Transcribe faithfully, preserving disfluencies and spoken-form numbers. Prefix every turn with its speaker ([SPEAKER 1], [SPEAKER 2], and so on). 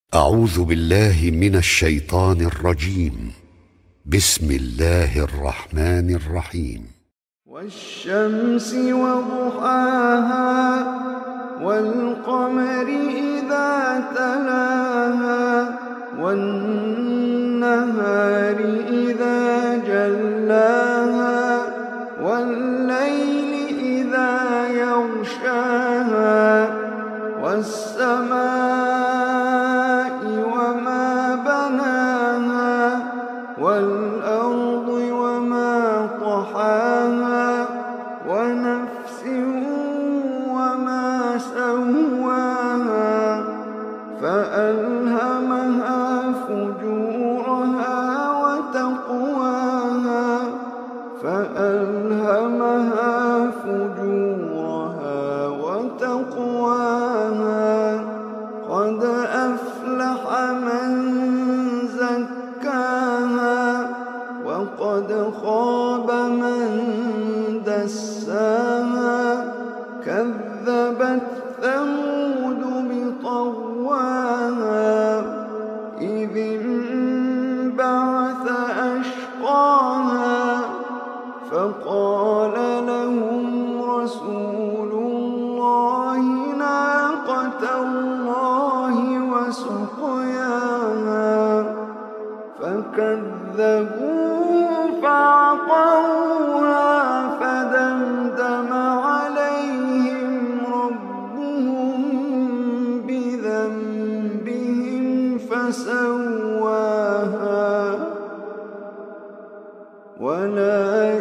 [SPEAKER 1] أعوذ بالله من الشيطان الرجيم. بسم الله الرحمن الرحيم.
[SPEAKER 2] والشمس وضحاها والقمر إذا تلاها والنهار إذا جلاها والليل إذا يغشاها والسماء وما بناها والأرض وما طحاها ونفس وما سواها فألهمها فجورها وتقواها فألهمها فجورها وتقواها قد أفلح من زكاها وقد خاب من دساها كذبت ثمود بطغواها إذ انبعث أشقاها فقال لهم رسول الله ناقة الله وسقياها فكذبوه فعقروها فدمدم عليهم ربهم بذنبهم فسواها ولا